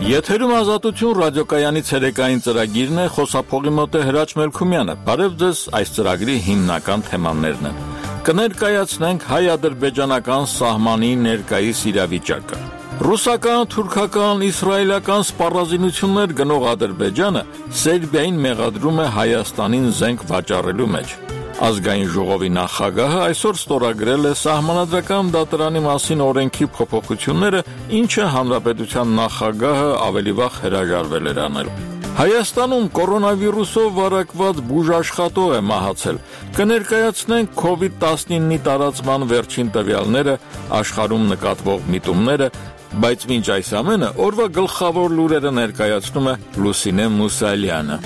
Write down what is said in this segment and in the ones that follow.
Եթերում ազատություն ռադիոկայանի ցերեկային ծրագիրն է, խոսափողի մոտ է Հրաչ Մելքումյանը։ Բարև ձեզ, այս ծրագրի հիմնական թեմաներն են։ Կներկայացնենք հայ-ադրբեջանական սահմանի ներկայիս իրավիճակը։ Ռուսական, թուրքական, իսրայելական սպառազինություններ գնող Ադրբեջանը Սերբիային մեղադրում է Հայաստանին զենք վաճառելու մեջ։ Ազգային ժողովի նախագահը այսօր ստորագրել է Սահմանադրական դատարանի մասին օրենքի փոփոխությունները, ինչը հանրապետության նախագահը ավելի վաղ հրաժարվել էր անել։ Հայաստանում կորոնավիրուսով վարակված բուժաշխատող է մահացել։ Կներկայացնենք COVID-19-ի տարածման վերջին տվյալները, աշխարհում նկատվող միտումները, բայց մինչ այս ամենը օրվա գլխավոր լուրերը ներկայացնում է Լուսինե Մուսալյանը։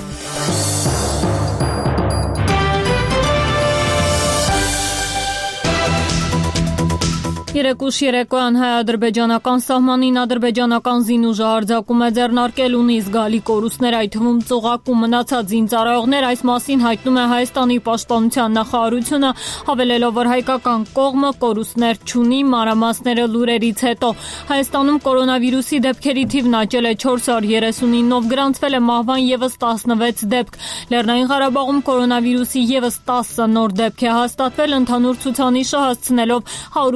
Երեկուշ երեկոյան հայ-ադրբեջանական սահմանին ադրբեջանական զինուժը արձակում է ձեռնարկել ունի զգալի կորուստներ, այդ թվում ծուղակում մնացած զինծառայողներ, այս մասին հայտնում է Հայաստանի պաշտպանության նախարարությունը, հավելելով, որ հայկական կողմը կորուստներ չունի, մանրամասները լուրերից հետո։ Հայաստանում կորոնավիրուսի դեպքերի թիվն աճել է 439-ով, գրանցվել է մահվան ևս 16 դեպք։ Լեռնային Ղարաբաղում կորոնավիրուսի ևս 10 նոր դեպք է հաստատվել, ընդհանուր ցուցանիշը հասցնելով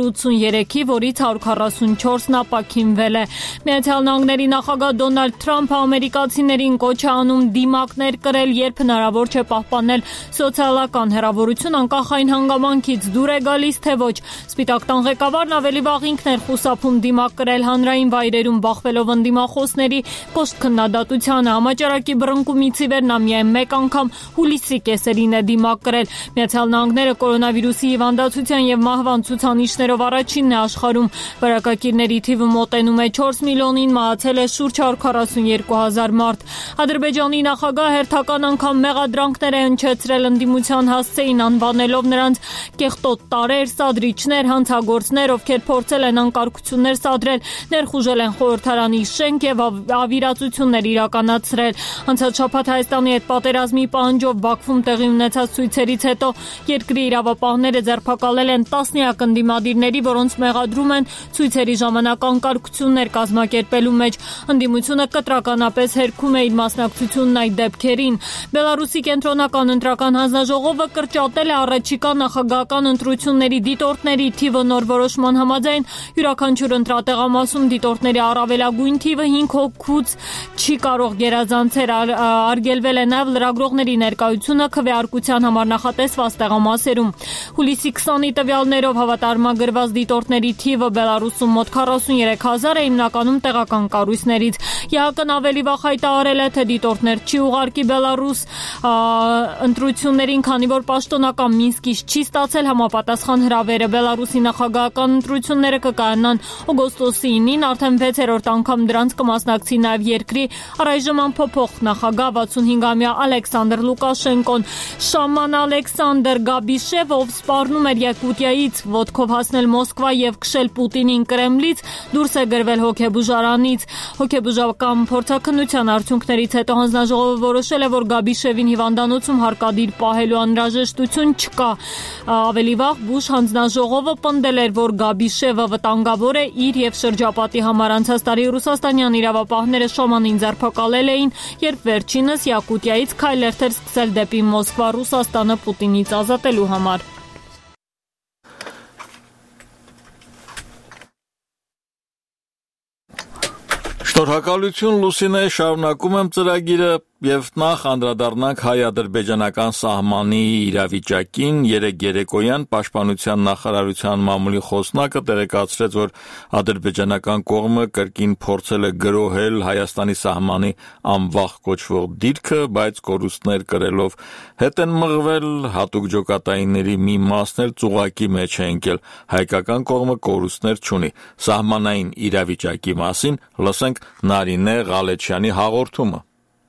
183-ի, որից 144-ն ապաքինվել է։ Միացյալ Նահանգների նախագահ Դոնալդ Թրամփը ամերիկացիներին կոչ է անում դիմակներ կրել, երբ հնարավոր չէ պահպանել սոցիալական հեռավորություն, անկախ այն հանգամանքից դուր է գալիս, թե ոչ։ Սպիտակ տան ղեկավարն ավելի վաղ ինքն էր խուսափում դիմակ կրել հանրային վայրերում, բախվելով ընդդիմախոսների կոշտ քննադատությանը։ Համաճարակի բռնկումից ի վեր նա միայն մեկ անգամ հուլիսի կեսերին է դիմակ կրել։ Միացյալ Նահանգները կորոնավիրուսի հիվանդացության եւ մահվան ցուցանիշներով առաջինն է աշխարհում, վարակակիրների թիվը մոտենում է 4 միլիոնին, մահացել է շուրջ 142,000 մարդ։ Ադրբեջանի նախագահը հերթական անգամ մեղադրանքներ է հնչեցրել ընդդիմության հասցեին, անվանելով նրանց կեղտոտ տարեր, սադրիչներ, հանցագործներ, ովքեր փորձել են անկարգություններ սադրել, ներխուժել են խորհրդարանի շենք եւ ավիրացություններ իրականացրել։ Անցած շաբաթ Հայաստանի հետ պատերազմի պահանջով Բաքվում տեղի ունեցած ցույցերից հետո երկրի իրավապահները ձերբակալել են տասնյակ ընդդիմադիրների, որոնց մեղադրում են ցույցերի ժամանակ անկարգություններ կազմակերպելու մեջ։ Ընդդիմությունը կտրականապես հերքում է իր մասնակցությունն այդ դեպքերին։ Բելարուսի կենտրոնական ընտրական հանձնաժողովը կրճատել է առաջիկա նախագահական ընտրությունների դիտորդների թիվը նոր որոշման համաձայն։ Յուրաքանչյուր ընտրատեղամասում դիտորդների առավելագույն թիվը 5 հոգուց չի կարող գերազանցել։ Արգելվել է նաև լրագրողների ներկայությունը քվեարկության համար նախատեսված տեղամասերում։ Հուլիսի 20-ի տվյալներով հավատարմագրված դիտորդների թիվը Բելարուսում մոտ 43,000 է, հիմնականում տեղական կառույցներից։ ԵԱՀԿ-ն ավելի վաղ հայտարարել է, թե դիտորդներ չի ուղարկի Բելարուս ընտրություններին, քանի որ պաշտոնական Մինսկից չի ստացել համապատասխան հրավերը։ Բելարուսի նախագահական ընտրությունները կկայանան օգոստոսի 9-ին, արդեն 6-րդ անգամ դրանց կմասնակցի նաև երկրի առայժմ անփոփոխ նախագահ 65-ամյա Ալեքսանդր Լուկաշենկոն։ Շաման Ալեքսանդր Գաբիշև, ով սպառնում էր Յակուտիայից ոտքով հասնել Մոսկվա եւ քշել Պուտինին Կրեմլից, դուրս է գրվել հոգեբուժարանից։ Հոգեբուժական փորձաքննության արդյունքներից հետո հանձնաժողովը որոշել է, որ Գաբիշևին հիվանդանոցում հարկադիր պահելու անհրաժեշտություն չկա։ Ավելի վաղ Բուշ հանձնաժողովը պնդել էր, որ Գաբիշևը վտանգավոր է իր եւ շրջապատի համար։ Անցած տարի ռուսաստանյան իրավապահները Շամանին ձերբակալել էին, երբ վերջինս Յակուտիայից քայլեր էր սկսել դեպի Մոսկվա, Ռուսաստանը Պուտինից ազատելու համար։ Շնորհակալություն Լուսինե, շարունակում եմ ծրագիրը եւ նախ անդրադառնանք հայ-ադրբեջանական սահմանի իրավիճակին։ Երեկ երեկոյան Պաշտպանության նախարարության մամուլի խոսնակը տեղեկացրեց, որ ադրբեջանական կողմը կրկին փորձել է գրոհել Հայաստանի սահմանի անվախ կոչվող դիրքը, բայց կորուստներ կրելով հետ են մղվել, հատուկ ջոկատայինների մի մասն էլ ծուղակի մեջ է ընկել։ Հայկական կողմը կորուստներ չունի։ Սահմանային իրավիճակի մասին լսենք Նարինե Ղալեչյանի հաղորդումը։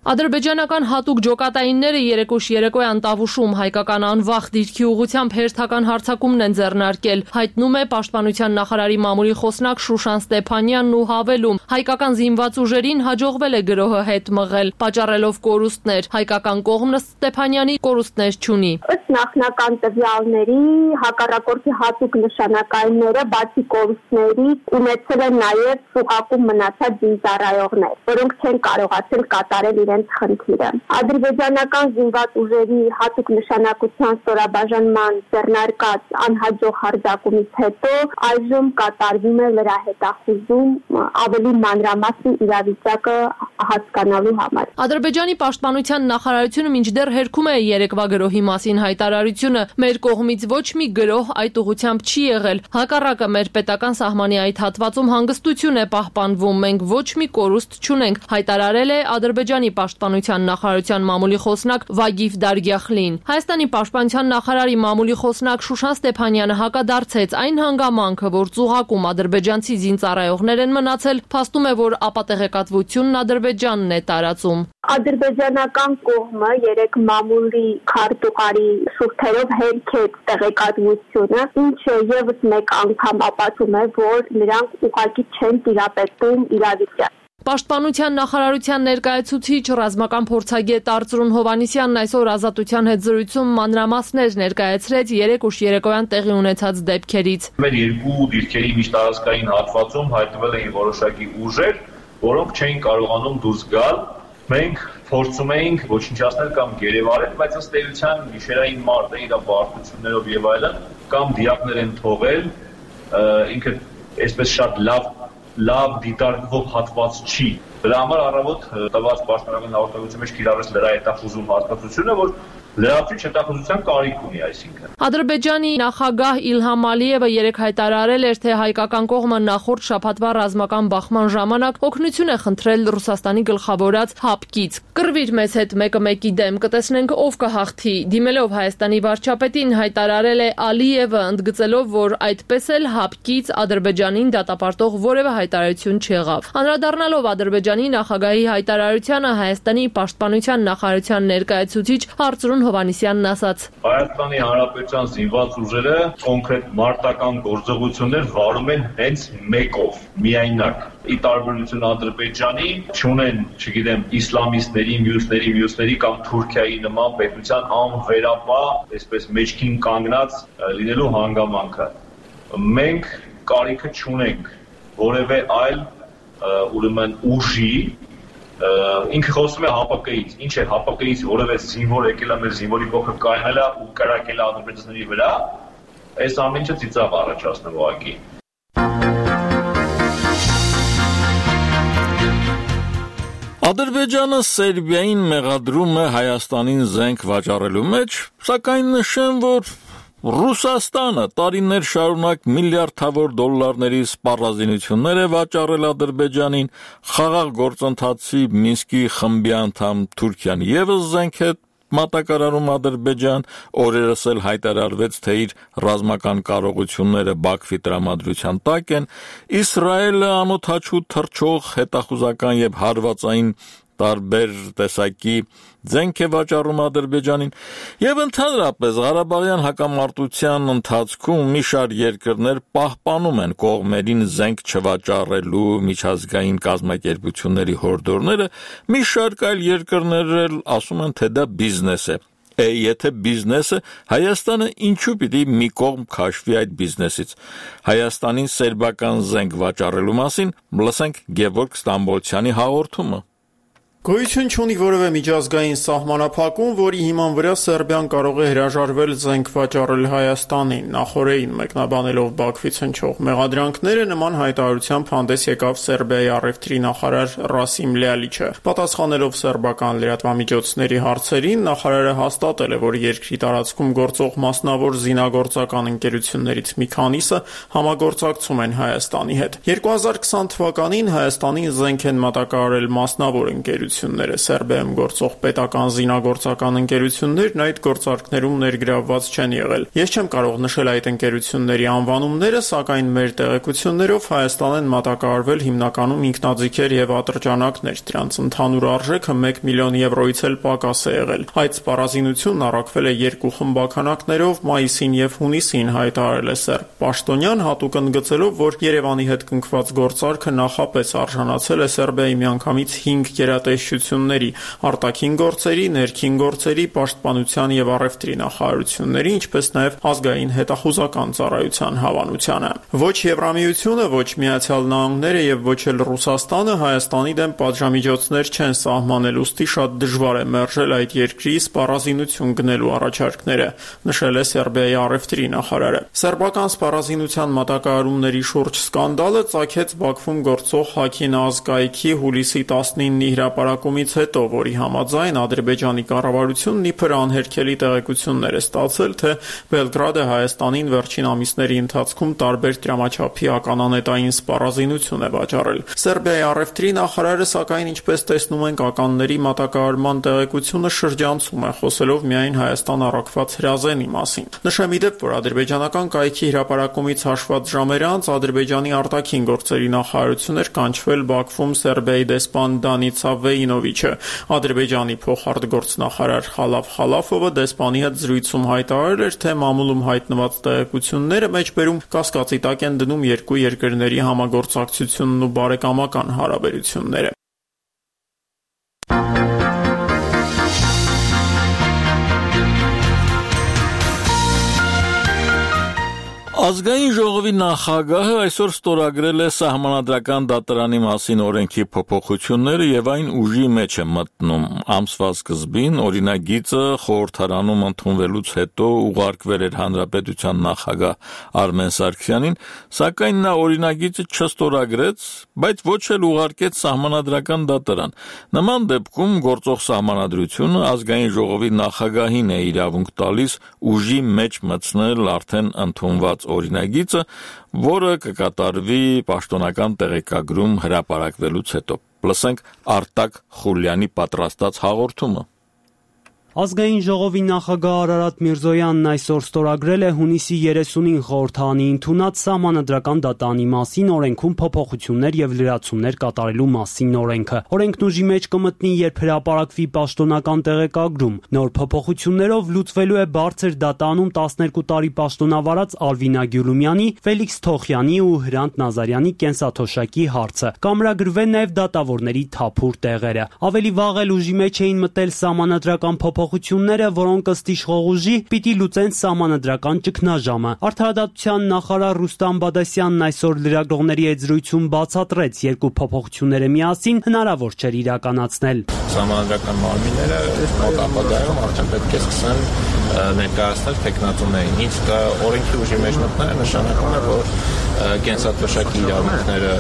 Ադրբեջանական հատուկ ջոկատայինները երեկոյան Տավուշում հայկական անվախ դիրքի ուղղությամբ հերթական հարձակումն են ձեռնարկել, հայտնում է Պաշտպանության նախարարի մամուլի խոսնակ Շուշան Ստեփանյանն ու հավելում. հայկական զինված ուժերին հաջողվել է գրոհը հետ մղել, պատճառելով կորուստներ, հայկական կողմն Ստեփանյանի կորուստներ չունի։ Ըստ նախնական տվյալների հակառակորդի հատուկ նշանակայինները բացի կորուստներից ունեցել են նաև սուղակում մնացած զինծառայողներ, որոնք չեն կարողացել կատարել իրենց խնդիրը։ Ադրբեջանական զինված ուժերի հատուկ նշանակության ստորաբաժանման ձեռնարկած անհաջող հարձակումից հետո այժմ կատարվում է լրահետախուզում ավելի մանրամասն իրավիճակը հասկանալու համար։ Ադրբեջանի պաշտպանության նախարարությունը մինչդեռ հերքում է երեկվա գրոհի մասին հայտարարությունը։ Մեր կողմից ոչ մի գրոհ այդ ուղղությամբ չի եղել։ Հակառակը մեր պետական սահմանի այդ հատվածում հանգստություն է պահպանվում։ Մենք ոչ մի կորուստ չունենք, հայտարարել է Ադրբեջանի պաշտպանության նախարարության մամուլի խոսնակ Վագիֆ Դարգյախլին։ Հայաստանի պաշտպանության նախարարի մամուլի խոսնակ Շուշան Ստեփանյանը հակադարձեց այն հանգամանքը, որ ծուղակում ադրբեջանցի զինծառայողներ են մնացել, փաստում է, որ ապատեղեկատվությունն Ադրբեջանն է տարածում։ Ադրբեջանական կողմը երեք մամուլի քարտուղարի շուրթերով հերքեց տեղեկատվությունը, ինչը եւս մեկ անգամ ապացում է, որ նրանք ուղղակի չեն տիրապետում իրավիճակին։ Պաշտպանության նախարարության ներկայացուցիչ ռազմական փորձագետ Արծրուն Հովանիսյանն այսօր Ազատության հետ զրույցում մանրամասներ ներկայացրեց երեք ուշ երեկոյան տեղի ունեցած դեպքերից։ Մեր երկու դիրքերի միջտարածքային հատվածում հայտնվել էին որոշակի ուժեր, որոնք չէին կարողանում դուրս գալ։ Մենք փորձում էինք ոչնչացնել կամ գերեվարել, բայց ըստ էության գիշերային մարտը իր բարդություններով եւ այլն կամ դիակներ են թողել, ինքը այսպես շատ լավ դիտարկվող հատված չի։ Դրա համար առավոտ տված պաշտպանական հաղորդակցության մեջ կիրառեց լրահետախուզում հատկացությունը, որ լրացուցիչ հետախուզության կարիք ունի, այսինքն։ Ադրբեջանի նախագահ Իլհամ Ալիևը երեկ հայտարարել էր, թե հայկական կողմը նախորդ շաբաթվա ռազմական բախման ժամանակ օգնություն է խնդրել Ռուսաստանի գլխավորած ՀԱՊԿ-ից։ Կռվիր մեզ հետ մեկը մեկի դեմ, կտեսնենք ով կհաղթի։ Դիմելով Հայաստանի վարչապետին հայտարարել է Ալիևը, ընդգծելով, որ այդպես էլ ՀԱՊԿ-ից Ադրբեջանին դատապարտող որևէ հայտարարություն չեղավ։ Անդրադառնալով Ադրբեջանի նախագահի հայտարարությանը, Հայաստանի պաշտպանության նախարարության ներկայացուցիչ Արծրուն Հովանիսյանն ասաց. Հայաստանի Հանրապետության զինված ուժերը կոնկրետ մարտական գործողություններ վարում են հենց մեկով, միայնակ։ Ի տարբերություն Ադրբեջանի, չունեն, չգիտեմ, իսլամիստների, մյուսների կամ Թուրքիայի նման պետության անվերապահ, այսպես մեջքին կանգնած լինելու հանգամանքը։ Մենք կարիքը չունենք որևէ այլ ուրեմն ուժի, ինքը խոսում է ՀԱՊԿ-ից, ինչ է ՀԱՊԿ-ից որևէ զինվոր եկել է մեր զինվորի կողքը կայանել է ու կրակել է ադրբեջանցիների վրա, այս ամեն ինչը ծիծաղ առաջացնում ուղղակի։ Ադրբեջանը Սերբիային մեղադրում է Հայաստանին զենք վաճառելու մեջ, սակայն նշեմ, որ Ռուսաստանը տարիներ շարունակ միլիարդավոր դոլարների սպառազինություններ է վաճառել Ադրբեջանին, խաղաղ գործընթացի Մինսկի խմբի անդամ Թուրքիան եւս զենք է մատակարարում Ադրբեջան, օրերս էլ հայտարարվեց, թե իր ռազմական կարողությունները Բաքվի տրամադրության տակ են, Իսրայելը անօթաչու թռչող հետախուզական եւ հարվածային տարբեր տեսակի զենք է վաճառում Ադրբեջանին եւ ընդհանրապես Ղարաբաղյան հակամարտության ընթացքում մի շարք երկրներ պահպանում են կողմերին զենք չվաճառելու միջազգային կազմակերպությունների հորդորները, մի շարք այլ երկրներ էլ ասում են, թե դա բիզնես է։ Եթե բիզնեսը, Հայաստանը ինչու պիտի մի կողմ քաշվի այդ բիզնեսից։ Հայաստանին սերբական զենք վաճառելու մասին լսենք Գևորգ Ստամբոլցյանի հաղորդումը։ Գոյություն չունի որևէ միջազգային սահմանափակում, որի հիման վրա Սերբիան կարող է հրաժարվել զենք վաճառել Հայաստանին։ Նախորդին մեկնաբանելով Բաքվից հնչող մեղադրանքները, նման հայտարարությամբ հանդես եկավ Սերբիայի առևտրի նախարար Ռասիմ Լյալիչը։ Պատասխանելով սերբական լրատվամիջոցների հարցերին, նախարարը հաստատել է, որ երկրի տարածքում գործող մասնավոր զինագործական ընկերություններից մի քանիսը համագործակցում են Հայաստանի հետ։ 2020 թվականին Հայաստանին զենք են մատակարարել մասնավոր ընկերություններ, ընկերությունները։ Սերբիայում գործող պետական զինագործական ընկերություններն այդ գործարքներում ներգրավված չեն եղել։ Ես չեմ կարող նշել այդ ընկերությունների անվանումները, սակայն մեր տեղեկություններով Հայաստան են մատակարարվել հիմնականում ինքնաձիգեր եւ ատրճանակներ։ Դրանց ընդհանուր արժեքը 1 միլիոն եվրոից էլ պակաս է եղել։ Այդ սպառազինությունն առաքվել է 2 խմբականակներով մայիսին եւ հունիսին, հայտարարել է սերբ պաշտոնյան, հատուկ ընդգծելով, որ Երևանի հետ կնքված գործարքը նախապես արժանացել է Սերբիայի միանգամից 5 գերատեսչությունների՝ արտաքին գործերի, ներքին գործերի, պաշտպանության եւ առևտրի նախարարությունների, ինչպես նաեւ ազգային հետախուզական ծառայության հավանությանը։ Ոչ Եվրամիությունը, ոչ Միացյալ Նահանգները եւ ոչ էլ Ռուսաստանը Հայաստանի դեմ պատժամիջոցներ չեն սահմանել, ուստի շատ դժվար է մերժել այդ երկրի սպառազինություն գնելու առաջարկները, նշել է Սերբիայի առևտրի նախարարը։ Սերբական սպառազինության մատակարարումների շուրջ սկանդալը ծագեց Բաքվում գործող Հաքին ազգայքի հուլիսի 19-ի հրապարակումից հետո, որի համաձայն Ադրբեջանի կառավարությունն իբր անհերքելի տեղեկություններ է ստացել, թե Բելգրադը Հայաստանին վերջին ամիսների ընթացքում տարբեր դրամաչափի ականանետային սպառազինություն է վաճառել։ Սերբիայի առևտրի նախարարը, սակայն, ինչպես տեսնում ենք, ականների մատակարարման տեղեկությունը շրջանցում է, խոսելով միայն Հայաստան առաքված հրազենի մասին։ Նշեմ ի դեպ, որ ադրբեջանական կայքի հրապարակումից հաշված ժամեր անց Ադրբեջանի արտաքին գործերի նախարարություն էր կանչվել Բաքվում Սերբիայի դեսպան Դանիցա Վեյնովիչը։ Ադրբեջանի փոխարտգործնախարար Խալաֆ Խալաֆովը դեսպանի հետ զրույցում հայտարարել էր, թե մամուլում հայտնված տեղեկությունները մեջբերում կասկածի տակ են դնում երկու երկրների համագործակցությունն ու բարեկամական հարաբերությունները։ Ազգային ժողովի նախագահը այսօր ստորագրել է Սահմանադրական դատարանի մասին օրենքի փոփոխությունները եւ այն ուժի մեջ է մտնում։ Ամսվա սկզբին օրինագիծը խորհրդարանում ընդունվելուց հետո ուղարկվել էր Հանրապետության նախագահ Արմեն Սարգսյանին, սակայն նա օրինագիծը չստորագրեց, բայց ոչ էլ ուղարկեց Սահմանադրական դատարան։ Նման դեպքում գործող Սահմանադրությունը Ազգային ժողովի նախագահին է իրավունք տալիս ուժի մեջ մտցնել արդեն ընդունված օրինագիծը, որը կկատարվի պաշտոնական տեղեկագրում հրապարակվելուց հետո։ Լսենք Արտակ Խուլյանի պատրաստած հաղորդումը։ Ազգային ժողովի նախագահ Արարատ Միրզոյանն այսօր ստորագրել է հունիսի 30-ին խորհրդարանի ընդունած Սահմանադրական դատարանի մասին օրենքում փոփոխություններ եւ լրացումներ կատարելու մասին օրենքը։ Օրենքն ուժի մեջ կմտնի, երբ հրապարակվի պաշտոնական տեղեկագրում։ Նոր փոփոխություններով լուծվելու է բարձր դատանում 12 տարի պաշտոնավարած Ալվինա Գյուլումյանի, Ֆելիքս Թոխյանի ու Հրանտ Նազարյանի կենսաթոշակի հարցը։ Կամրագրվեն նաեւ դատավորների թափուր տեղերը։ Ավելի վաղ էլ ուժի մեջ էին մտել Սահմանադրական փոփոխությունները, որոնք ըստ իշխող ուժի պիտի լուծեն Սահմանադրական ճգնաժամը։ Արդարադատության նախարար Ռուստամ Բադասյանն այսօր լրագրողների հետ զրույցում բացատրեց, երկու փոփոխությունները միասին հնարավոր չէր իրականացնել։ Սահմանադրական մարմինները մոտ ապագայում արդեն պետք է սկսեն ներկայացնել թեկնածուներին։ Իսկ օրենքի ուժի մեջ մտնելը նշանակում է, որ կենսաթոշակի իրավունքները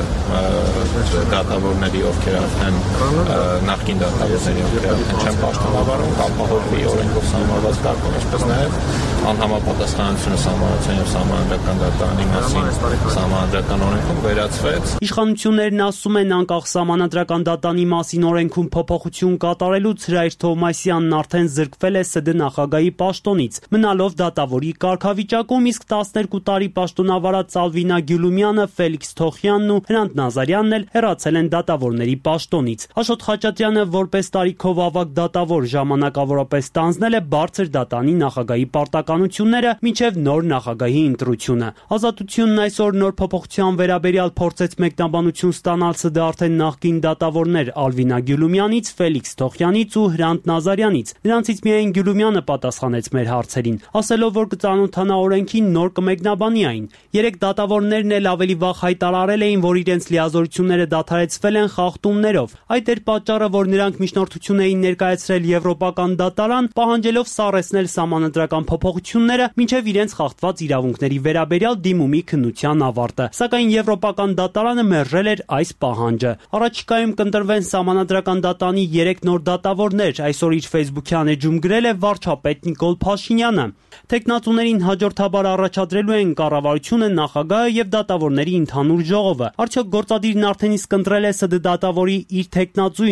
դատավորների, ովքեր արդեն նախկին դատավորների, ովքեր արդեն չեն պաշտոնավարում, կապահովվի օրենքով սահմանված կարգով, ինչպես նաև անհամապատասխանությունը Սահմանադրական եւ Սահմանադրական դատարանի մասին Սահմանադրական օրենքում վերացվեց։ Իշխանություններն ասում են, անկախ Սահմանադրական դատարանի մասին օրենքում փոփոխություն կատարելուց Հրայր Թովմասյանն արդեն զրկվել է ՍԴ նախագահի պաշտոնից, մնալով դատավորի կարգավիճակում, իսկ 12 տարի պաշտոնավարած Ալվինա Գյուլումյանը, Ֆելիքս Թոխյանն ու Հրանտ Նազարյանն էլ հեռացել են դատավորների պաշտոնից։ Աշոտ Խաչատրյանը որպես տարիքով ավագ դատավոր ժամանակավորապես ստանձնել է բարձր դատարանի նախագահի պարտականությունները մինչև նոր նախագահի ընտրությունը։ Ազատությունն այսօր նոր փոփոխության վերաբերյալ փորձեց մեկնաբանություն ստանալ ՍԴ արդեն նախկին դատավորներ Ալվինա Գյուլումյանից, Ֆելիքս Թոխյանից ու Հրանտ Նազարյանից։ Նրանցից միայն Գյուլումյանը պատասխանեց մեր հարցերին, ասելով, որ կծանոթանա օրենքին, նոր կմեկնաբանի այն։ Երեք դատավորներն էլ ավելի վաղ հայտարարել էին, որ իրենց լիազորությունները դադարեցվել են խախտումներով։ Այդ էր պատճառը, որ նրանք միջնորդություն էին ներկայացրել Եվրոպական դատարան, պահանջելով սառեցնել Սահմանադրական փոփոխությունները մինչև իրենց խախտված իրավունքների վերաբերյալ դիմումի քննության ավարտը։ Սակայն Եվրոպական դատարանը մերժել էր այս պահանջը։ Առաջիկայում կընտրվեն Սահմանադրական դատարանի 3 նոր դատավորներ, այսօր իր Facebook-յան էջում գրել է վարչապետ Նիկոլ Փաշինյանը։ Տեխնատուներին հաջորդաբար առաջադրելու են կառավարությունը, նախագահը եւ դատավորների ընդհանուր ժողովը։ Արդյոք գործադիրն արդեն իսկ ընտրել է ՍԴ դատավորի իր տեխնատուին։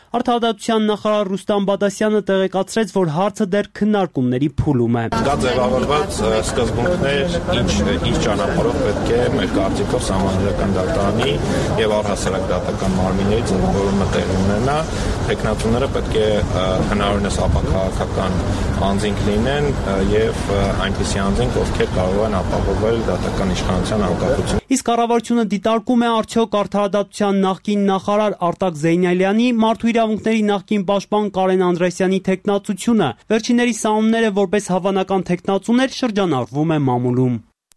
Արդարադատության նախարար Ռուստամ Բադասյանը տեղեկացրեց, որ հարցը դեռ քննարկումների փուլում է։ Կա ձևավորված սկզբունքներ, ինչ ճանապարհով պետք է մեր կարծիքով Սահմանադրական դատարանի եւ առհասարակ դատական մարմինների ձևավորումը տեղի ունենա։ Տեխնատուները պետք է հնարավորինս ապաքաղաքական անձինք լինեն եւ այնպիսի անձինք, ովքեր կարող են ապահովել դատական իշխանության անկախությունը։ Իսկ կառավարությունը դիտարկում է արդյոք արդարադատության նախկին նախարար Արտակ Զեյնալյանի, մարդու իրավունքների նախկին պաշտպան Կարեն Անդրեասյանի թեկնածությունը։ Վերջինների սահմանները որպես հավանական թեկնածուներ շրջանառվում է մամուլում։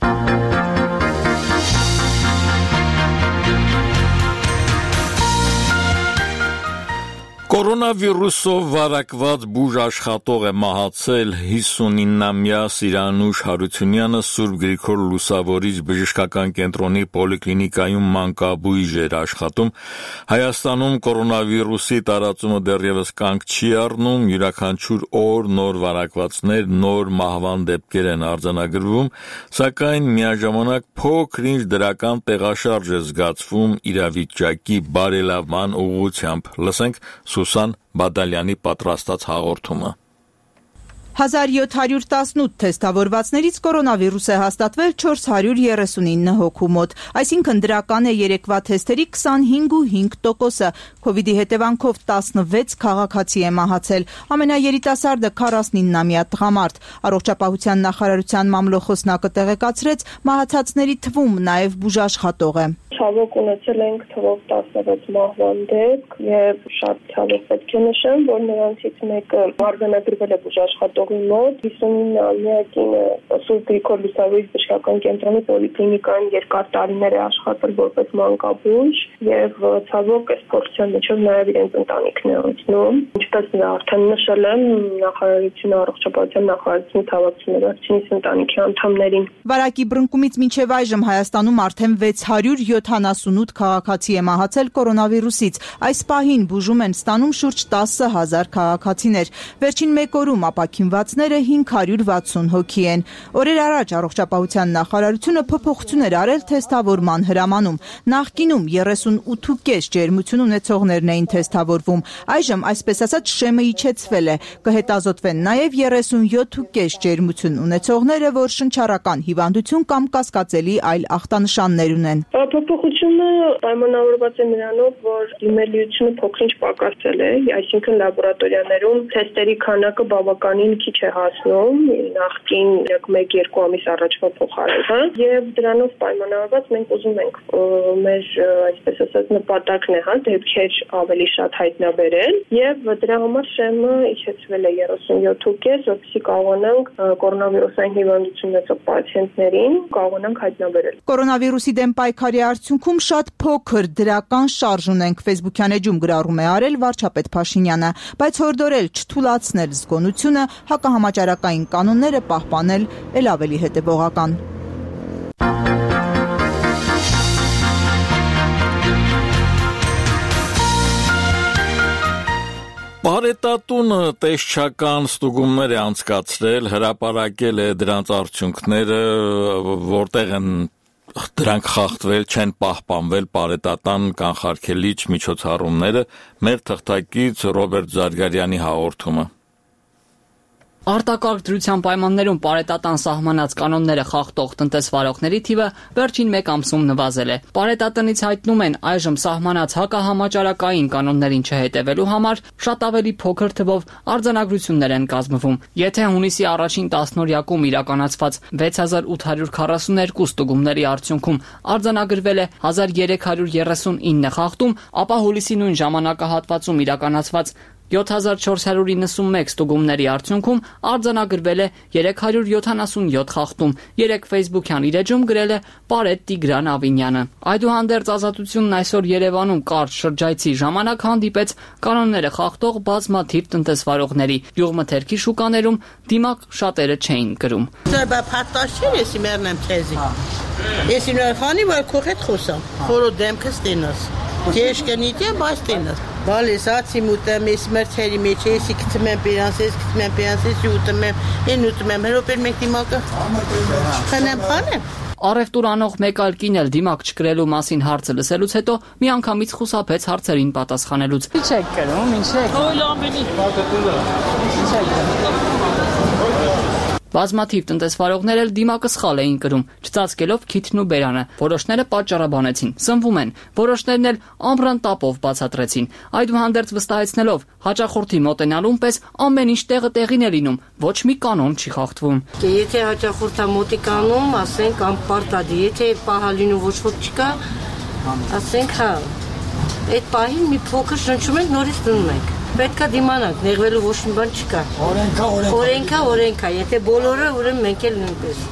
Կորոնավիրուսով վարակված բուժ աշխատող է մահացել 59-ամյա Սիրանուշ Հարությունյանը Սուրբ Գրիգոր Լուսավորիչ բժշկական կենտրոնի պոլիկլինիկայում մանկաբույժ էր աշխատում։ Հայաստանում կորոնավիրուսի տարածումը դեռևս կանգ չի առնում, յուրաքանչյուր օր նոր վարակվածներ, նոր մահվան դեպքեր են արձանագրվում, սակայն միաժամանակ փոքր-ինչ դրական տեղաշարժ է զգացվում իրավիճակի բարելավման ուղղությամբ։ Լսենք Սուսան Բադալյանի պատրաստած հաղորդումը։ 1718 թեստավորվածներից կորոնավիրուս է հաստատվել 439 հոգու մոտ, այսինքն դրական է երեկվա թեստերի 25.5%-ը, Քովիդի հետևանքով 16 քաղաքացի է մահացել, ամենաերիտասարդը 49-ամյա տղամարդ։ Առողջապահության նախարարության մամլոխոսնակը տեղեկացրեց, մահացածների թվում նաև բուժաշխատող է։ Ցավոք ունեցել ենք թվով 16 մահվան դեպք եւ շատ ցավոք պետք է նշեմ, որ նրանցից մեկը արձանագրվել է բուժաշխատողի մոտ, 59-ամյա կինը Սուրբ Գրիգոր Լուսավորիչ բժշկական կենտրոնի պոլիկլինիկայում երկար տարիներ է աշխատել որպես մանկաբույժ եւ ցավոք այս փորձության միջով նաեւ իրենց ընտանիքն է անցնում։ Ինչպես արդեն նշել եմ, նախարարությունը առողջապահության նախարարությունը թավացնում է ցինիս ընտանիքի անդամներին։ Վարակի բռնկումից մինչև այժմ Հայաստանում արդեն 678 քաղաքացի է մահացել կորոնավիրուսից։ Այս պահին բուժում են ստանում շուրջ 10,000 քաղաքացիներ։ Վերջին մեկ օրում ապաքինվածները 560 հոգի են։ Օրեր առաջ առողջապահության նախարարությունը փոփոխություն էր արել թեստավորման հրամանում։ Նախկինում 38.5 ջերմություն ունեցողներն էին թեստավորվում։ Այժմ, այսպես ասած, շեմը իջեցվել է։ Կհետազոտվեն նաև 37.5 ջերմություն ունեցողները, որ շնչառական հիվանդություն կամ կասկածելի այլ ախտանշաններ ունեն։ Փոփոխությունը պայմանավորված է նրանով, որ դիմելիությունը փոքր-ինչ պակասել է, այսինքն լաբորատորիաներում թեստերի քանակը բավականին քիչ է հասնում, նախկին 1-2 ամիս առաջվա փոխարեն, եւ դրանով պայմանավորված մենք ուզում ենք մեր, այսպես ասած, նպատակն է, դեպքեր ավելի շատ հայտնաբերել, եւ դրա համար շեմը իջեցվել է 37.5, որպեսզի կարողանանք կորոնավիրուսային հիվանդություն ունեցող պացիենտներին կարողանանք հայտնաբերել։ Կորոնավիրուսի դեմ պայքարի արդյունքում շատ փոքր դրական շարժ ունենք, Facebook-յան էջում գրառում է արել վարչապետ Փաշինյանը, բայց հորդորել չթուլացնել զգոնությունը, հակահամաճարակային կանոնները պահպանել էլ ավելի հետևողական։ Բարետատունը տեսչական ստուգումներ է անցկացրել, հրապարակել է դրանց արդյունքները, որտեղ են դրանք խախտվել, չեն պահպանվել բարետատան կանխարգելիչ միջոցառումները, մեր թղթակից Ռոբերտ Զարգարյանի հաղորդումը։ Արտակարգ դրության պայմաններում պարետատան սահմանած կանոնները խախտող տնտեսվարողների թիվը վերջին մեկ ամսում նվազել է։ Պարետատնից հայտնում են այժմ սահմանած հակահամաճարակային կանոններին չհետևելու համար շատ ավելի փոքր թվով արձանագրություններ են կազմվում։ Եթե հունիսի առաջին տասնօրյակում իրականացված 6842 ստուգումների արդյունքում արձանագրվել է 1339 խախտում, ապա հուլիսի նույն ժամանակահատվածում իրականացված 7491 ստուգումների արդյունքում արձանագրվել է 377 խախտում, 3 Facebook-յան իր էջում գրել է Պարետ Տիգրան Ավինյանը։ Այդուհանդերձ Ազատությունն այսօր Երևանում կարճ շրջայցի ժամանակ հանդիպեց կանոնները խախտող բազմաթիվ տնտեսվարողների։ Գյուղմթերքի շուկաներում դիմակ շատերը չէին գրում։ Ես կնիտեմ, բայց տենաս։ Բալես ացի մուտեմ, ես մերցերի մեջ ես գտնում եմ պերանսես, ուտում եմ, են ուտում եմ, հերոպեր մեկ դիմակը։ Խնեմ։ Առևտուր անող մեկ այլ կին էլ դիմակ չկրելու մասին հարցը լսելուց հետո միանգամից խուսափեց հարցերին պատասխանելուց։ Ինչ եք կրում, ինչ եք։ Բազմաթիվ տնտեսվարողներ էլ դիմակը սխալ էին կրում, չծածկելով քիթն ու բերանը։ Որոշները պատճառաբանեցին, սնվում են, որոշներն էլ ամռան տապով բացատրեցին։ Այդուհանդերձ վստահեցնելով հաճախորդի մոտենալուն պես ամեն ինչ տեղը տեղին է լինում, ոչ մի կանոն չի խախտվում։ Եթե հաճախորդը մոտիկանում, ասենք անպարտադի, եթե պահալինու ոչ ոք չկա, ասենք հա, այդ պահին մի փոքր շնչում ենք, նորից դնում ենք։ Պետք է դիմանանք, նեղվելու ոչ մի բան չկա։ Օրենքա, եթե բոլորը, ուրեմն մենք էլ նույնպես։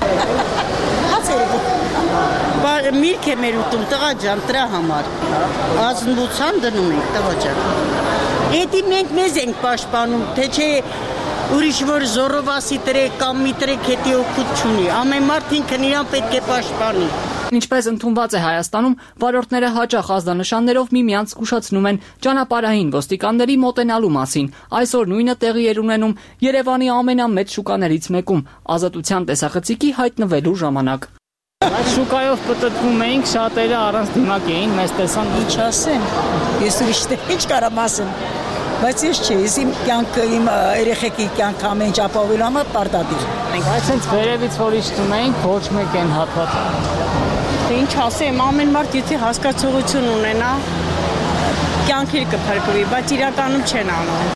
Միրգ է մեր ուտում, տղա ջան, դրա համար։ Ազնվության դնում ենք, տղա ջան։ Էդի մենք մեզ ենք պաշտպանում, թե չէ ուրիշ որ զորովասի տրեք կամ մի տրեք հետի օգուտ չունի։ Ամեն մարդ ինքն իրան պետք է պաշտպանի։ Ինչպես ընդունված է Հայաստանում, վարորդները հաճախ ազդանշաններով միմյանց զգուշացնում են ճանապարհային ոստիկանների մոտենալու մասին։ Այսօր նույնը տեղի էր ունենում Երևանի ամենամեծ շուկաներից մեկում՝ Ազատության տեսախցիկի հայտնվելու ժամանակ։ Շուկայով պտտվում էինք, շատերը առանց դիմակ էին, մեզ տեսան։ Ինչ ասեմ, ես ուրիշ ինչ կարամ ասեմ, բայց ես չէ, ես իմ կյանքը, իմ երեխեքի կյանքը ամեն ինչ ապահովելու համար պարտադիր։ Բայց հենց վերևից որ իջնում էինք, ոչ մեկ են հատված։ Ինչ ասեմ, ամեն մարդ եթե հասկացողություն ունենա, կյանքեր կփրկվի, բայց իրականում չեն անում։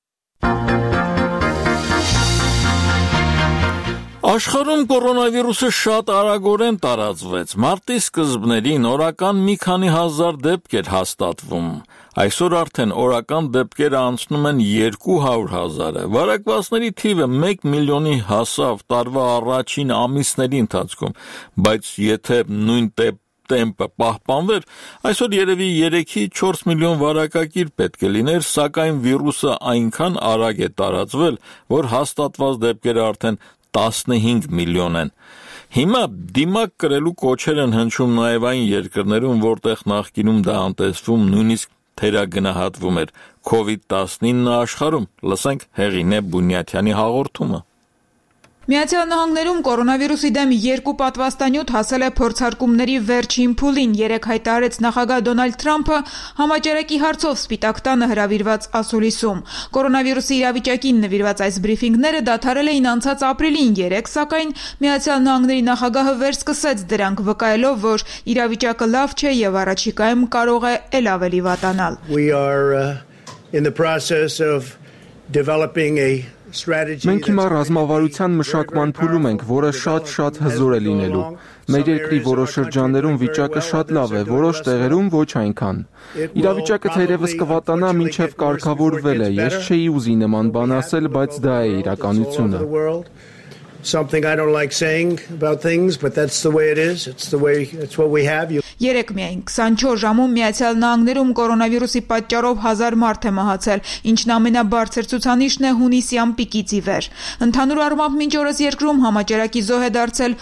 Աշխարհում կորոնավիրուսը շատ արագորեն տարածվեց։ Մարտի սկզբներին օրական մի քանի հազար դեպք էր հաստատվում։ Այսօր արդեն օրական դեպքերը անցնում են 200,000-ը։ Վարակվածների թիվը 1 միլիոնի հասավ տարվա առաջին ամիսների ընթացքում, բայց եթե նույն տեմպը պահպանվեր, այսօր երևի 3-4 միլիոն վարակագիր պետք է լիներ, սակայն վիրուսը այնքան արագ է տարածվել, որ հաստատված դեպքերը արդեն 15 միլիոն են։ Հիմա դիմակ կրելու կոչեր են հնչում նաև այն երկրներում, որտեղ նախկինում դա անտեսվում, նույնիսկ թերագնահատվում էր COVID-19 աշխարհում։ Լսենք Հեղինե Բունյաթյանի հաղորդումը։ Միացյալ Նահանգներում կորոնավիրուսի դեմ 2 պատվաստանյութ հասել է փորձարկումների վերջին փուլին, 3 հայտարարեց նախագահ Դոնալդ Թրամփը համաճարակի հարցով Սպիտակ տանը հրավիրված ասուլիսում։ Կորոնավիրուսի իրավիճակին նվիրված այս բրիֆինգները դադարել էին անցած ապրիլին 3, սակայն Միացյալ Նահանգների նախագահը վերսկսեց դրանք, վկայելով, որ իրավիճակը լավ չէ եւ առաջիկայում կարող է ել ավելի վատանալ։ We are in the process of developing a Մենք հիմա ռազմավարության մշակման փուլում ենք, որը շատ հզոր է լինելու։ Մեր երկրի որոշ շրջաններում վիճակը շատ լավ է, որոշ տեղերում ոչ այնքան։ Իրավիճակը թերևս կվատանա, մինչև կարգավորվել է։ Ես չէի ուզի նման բան ասել, բայց դա է իրականությունը։ Something I don't like saying about things, but that's the way it is. It's what we have. Երեք միայն 24 ժամում Միացյալ Նահանգներում կորոնավիրուսի պատճառով 1000 մարդ է մահացել, ինչն ամենաբարձր ցուցանիշն է հունիսյան պիկից ի վեր։ Ընդհանուր առմամբ մինչ օրս երկրում համաճարակի զոհ է դարձել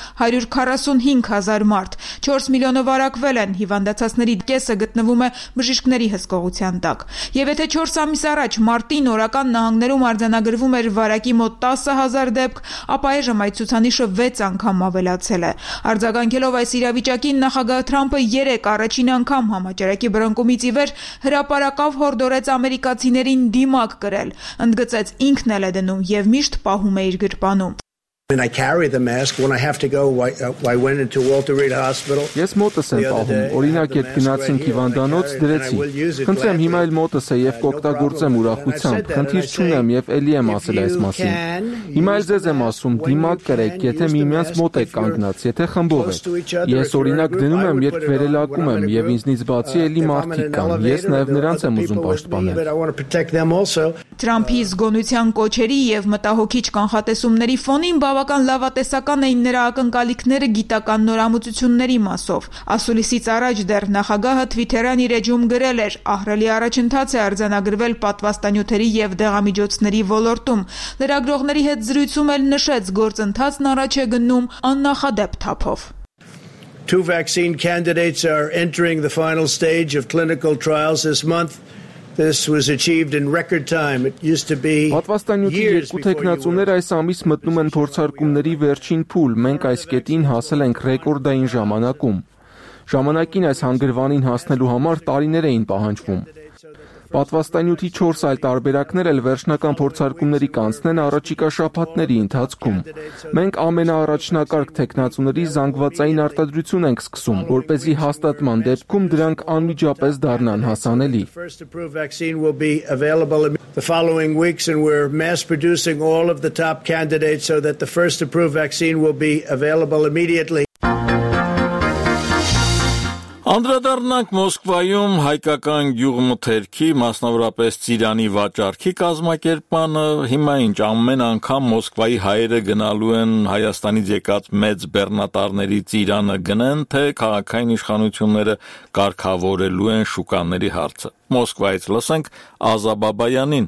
145,000 մարդ, 4 միլիոնը վարակվել են, հիվանդացածների կեսը գտնվում է բժիշկների հսկողության տակ։ Եվ եթե 4 ամիս առաջ մարտին օրական նահանգներում արձանագրվում էր վարակի մոտ 10,000 դեպք, ապա այժմ այդ ցուցանիշը 6 անգամ ավելացել է։ Արձագանքելով այս իրավիճակին նախագահ Թրամփը 3 առաջին անգամ համաճարակի բռնկումից ի վեր հրապարակավ հորդորեց ամերիկացիներին դիմակ կրել, ընդգծեց ինքն էլ է դնում եւ միշտ պահում է իր գրպանում։ I carry the mask when I have to go. I went into Walter Reed Hospital. Ես մոտս եմ պահում, օրինակ երբ գնացինք հիվանդանոց դրեցի։ Խնդրեմ հիմա էլ մոտս է եւ կօգտագործեմ ուրախությամբ։ Խնդիր չունեմ եւ ելի եմ ասել այս մասին։ Հիմա էլ ձեզ եմ ասում, դիմակ կրեք, եթե միմյանց մոտ եք կանգնած, եթե խմբով եք։ Ես օրինակ դնում եմ, երբ վերելակում եմ եւ ինձնից բացի ելի մարդիկ կան։ Ես նաեւ նրանց եմ ուզում պաշտպանել։ Թրամփի զգոնության կոչերի եւ մտահոգիչ կանխատեսումների ֆոնին բավական լավատեսական էին նրա ակնկալիքները գիտական նորամուծությունների մասով։ Ասուլիսից առաջ դեռ նախագահը Twitter-յան իր էջում գրել էր. «Ահռելի առաջընթաց է արձանագրվել պատվաստանյութերի եւ դեղամիջոցների ոլորտում»։ Լրագրողների հետ զրույցում էլ նշեց, գործընթացն առաջ է գնում աննախադեպ թափով։ 2 vaccine candidates are entering the final stage of clinical trials this month. This was achieved in record time. It used to be Պատվաստանյութի երկու տեխնացուներ այս ամիս մտնում են փորձարկումների վերջին փուլ։ Մենք այս կետին հասել ենք ռեկորդային ժամանակում։ Ժամանակին այս հանգրվանին հասնելու համար տարիներ էին պահանջվում։ Պատվաստանյութի 4 այլ տարբերակներ էլ վերջնական փորձարկումների կանցնեն առաջիկա շաբաթների ընթացքում։ Մենք ամենաառաջնակարգ տեխնացուների զանգվածային արտադրություն ենք սկսում, որպեսզի հաստատման դեպքում դրանք անմիջապես դառնան հասանելի։ The following weeks, and we're mass producing all of the top candidates so that the first approved vaccine will be available immediately. Անդրադառնանք Մոսկվայում հայկական գյուղմթերքի, մասնավորապես ծիրանի վաճառքի կազմակերպմանը, հիմա ինչ ամեն անգամ Մոսկվայի հայերը գնալու են Հայաստանից եկած մեծ բեռնատարների ծիրանը գնեն, թե քաղաքային իշխանությունները կարգավորելու են շուկաների հարցը։ Մոսկվայից լսենք Ազա Բաբայանին։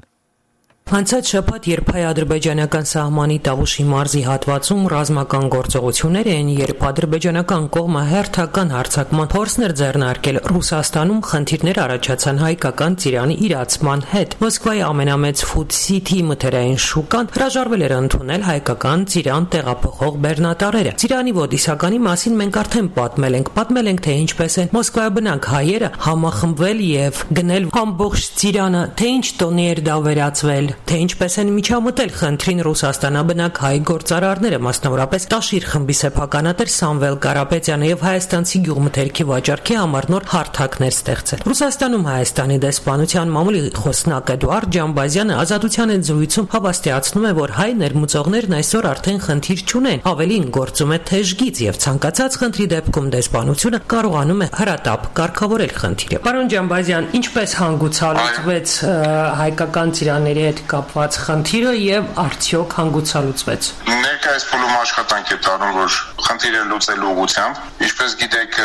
Անցած շաբաթ, երբ հայ-ադրբեջանական սահմանի Տավուշի մարզի հատվածում ռազմական գործողություններ էին, երբ ադրբեջանական կողմը հերթական հարձակման փորձներ ձեռնարկել, Ռուսաստանում խնդիրներ առաջացան հայկական ծիրանի իրացման հետ։ Մոսկվայի ամենամեծ Food City մթերային շուկան հրաժարվել էր ընդունել հայկական ծիրան տեղափոխող բեռնատարերը։ Ծիրանի ոդիսականի մասին մենք արդեն պատմել ենք, թե ինչպես են Մոսկվայաբնակ հայերը համախմբվել եւ գնել ամբողջ ծիրանը, թե ինչ տոնի էր դա վերածվել, թե ինչպես են միջամտել խնդրին Ռուսաստանաբնակ հայ գործարարները, մասնավորապես Տաշիր խմբի սեփականատեր Սամվել Կարապետյանը եւ հայաստանցի գյուղմթերքի վաճառքի համար նոր հարթակներ ստեղծել։ Ռուսաստանում Հայաստանի դեսպանության մամուլի խոսնակ Էդուարդ Ջամբազյանը Ազատության այդ զրույցում հավաստիացնում է, որ հայ ներմուծողներն այսօր արդեն խնդիր չունեն, ավելին գործում է թեժգից եւ ցանկացած խնդրի դեպքում դեսպանությունը կարողանում է հրատապ կարգավորել խնդիրը։ Պարոն Ջամբազյան, ինչպես հանգուցալուծվեց հայկական ծիրանների հետ կապված խնդիրը եւ արդյոք հանգուցալուծվեց։ Ներկայիս փուլում աշխատանք է տարում, որ խնդիրը լուծելու ուղղությամբ, ինչպես գիտեք,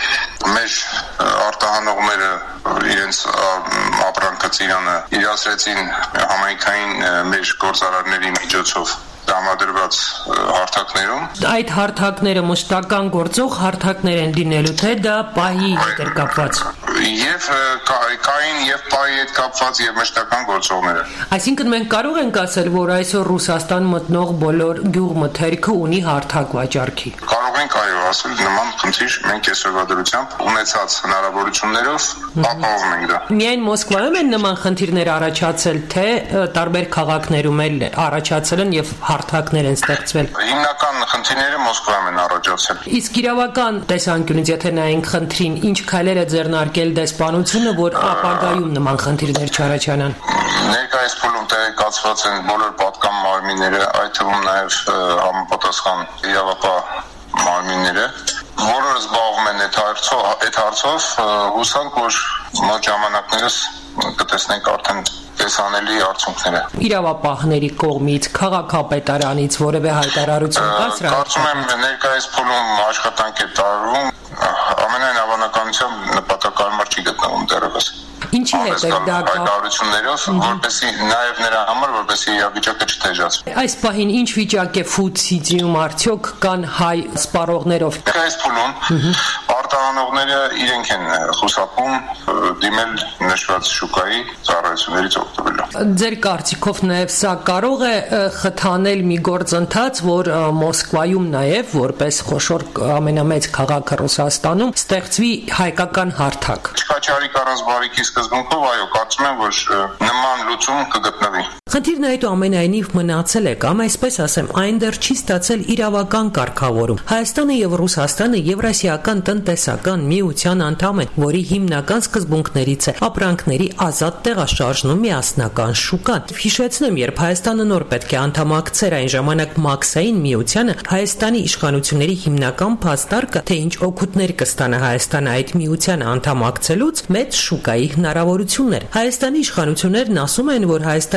մեր արտահանողները իրենց ապրանքը ծիրանը իրացրեցին համայնքային մեր գործարարների միջոցով տրամադրված հարթակներում։ Այդ հարթակները մշտական գործող հարթակներ են լինելու, թե դա պահի հետ է կապված։ Եվ կային եւ պահի հետ կապված եւ մշտական գործողները։ Այսինքն մենք կարող ենք ասել, որ այսօր Ռուսաստան մտնող բոլոր գյուղմթերքը ունի հարթակ վաճառքի։ Կարող ենք այո ասել, նման խնդիր մենք այսօրվա դրությամբ ունեցած հնարավորություններով ապահովում ենք դա։ Միայն Մոսկվայում են նման խնդիրներ առաջացել, թե տարբեր քաղաքներում էլ առաջացել են եւ հարթակներ են ստեղծվել։ Հիմնական խնդիրները Մոսկվայում են առաջացել։ Իսկ իրավական տեսանկյունից եթե նայենք խնդրին, ինչ քայլեր է ձեռնարկել դեսպանությունը, որ ապագայում նման խնդիրներ չառաջանան։ Ներկայիս փուլում տեղեկացված են բոլոր պատկան մարմինները, այդ թվում նաև համապատասխան իրավապահ մարմինները, որոնք զբաղվում են այդ հարցով, հուսանք, որ մոտ ժամանակներս կտեսնենք արդեն տեսանելի արդյունքները։ Իրավապահների կողմից, քաղաքապետարանից որևէ հայտարարություն կա սրա։ Կարծում եմ ներկայիս փուլում աշխատանք է տարվում, ամենայն հավանականությամբ նպատակարար չի գտնվում դեռևս։ Ինչի հետ է դա հայտարարություններով, որպեսզի նաև նրա համար, որպեսզի իրավիճակը չթեժացվի։ Այս պահին ինչ վիճակ է Food City-ում, արդյոք կան հայ սպառողներով։ Այս փուլում արտահանողները իրենք են խուսափում դիմել նշված շուկայի ծառայություններից օգտվելու։ Ձեր կարծիքով նաև սա կարող է խթանել մի գործընթաց, որ Մոսկվայում նաև որպես խոշոր ամենամեծ քաղաք Ռուսաստանում ստեղծվի հայկական հարթակ։ Չկաչարի առանց բարիքի սկզբունքով այո, կարծում եմ, որ նման լուծում կգտնվի։ Խնդիրն այնուամենայնիվ մնացել է, կամ այսպես ասեմ, այն դեռ չի ստացել իրավական կարգավորում։ Հայաստանը եւ Ռուսաստանը Եվրասիական տնտեսական միության անդամ են, որի հիմնական սկզբունքներից է ապրանքների ազատ տեղաշարժն ու միասնական շուկան։ Հիշեցնեմ, երբ Հայաստանը նոր պետք է անդամակցեր այն ժամանակ Մաքսային միությանը, Հայաստանի իշխանությունների հիմնական փաստարկը, թե ինչ օգուտներ կստանա Հայաստանը այդ միությանը անդամակցելուց, մեծ շուկայի հնարավորություններ։ Հայաստանի իշխանություններն ասում են, որ հայաստանյան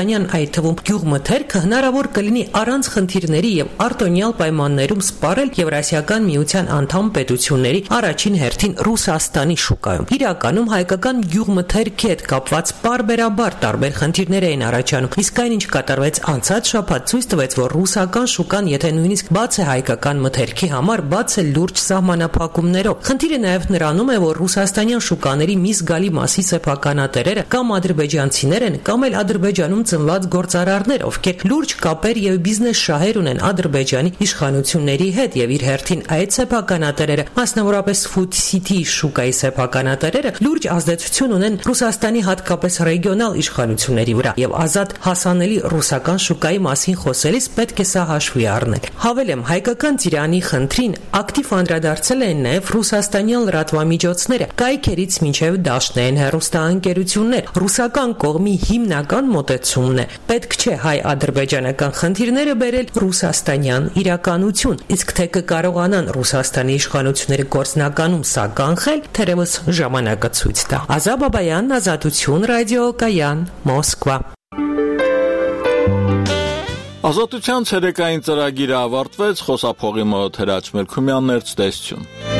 այդ թվում գյուղմթերքը հնարավոր կլինի առանց խնդիրների եւ արտոնյալ պայմաններում սպառել Եվրասիական միության անդամ պետությունների առաջին հերթին Ռուսաստանի շուկայում։ Իրականում հայկական գյուղմթերքի հետ կապված պարբերաբար տարբեր խնդիրներ էին առաջանում, իսկ այն ինչ կատարվեց անցած շաբաթ ցույց տվեց, որ ռուսական շուկան եթե նույնիսկ բաց է հայկական մթերքի համար, բաց է լուրջ սահմանափակումներով։ Խնդիրը նաեւ նրանում է, որ ռուսաստանյան շուկաների մի զգալի մասի սեփականատերերը կամ ադրբեջանցիներ են, կամ էլ Ադրբեջանում ծնված գործարարներ, ովքեր լուրջ կապեր եւ բիզնես շահեր ունեն Ադրբեջանի իշխանությունների հետ եւ իր հերթին այդ սեփականատերերը, մասնավորապես Food City շուկայի սեփականատերերը, լուրջ ազդեցություն ունեն Ռուսաստանի հատկապես ռեգիոնալ իշխանությունների վրա եւ ազատ հասանելի ռուսական շուկայի մասին խոսելիս պետք է սա հաշվի առնել։ Հավելեմ, հայկական ծիրանի խնդրին ակտիվ անդրադարձել են նաեւ ռուսաստանյան լրատվամիջոցները, կայքերից մինչեւ դաշնային հեռուստաընկերություններ։ Ռուսական կողմի հիմնական մոտեցումն է՝ պետք չէ հայ-ադրբեջանական խնդիրները բերել ռուսաստանյան իրականություն, իսկ թե կկարողանան Ռուսաստանի իշխանությունները գործնականում սա կանխել, թերևս ժամանակը ցույց տա։ Ազա Բաբայան, Ազատություն, ռադիոկայան, Մոսկվա։ Ազատության ցերեկային ծրագիրը ավարտվեց, խոսափողի մոտ Հրաչ Մելքումյանն էր, ցտեսություն։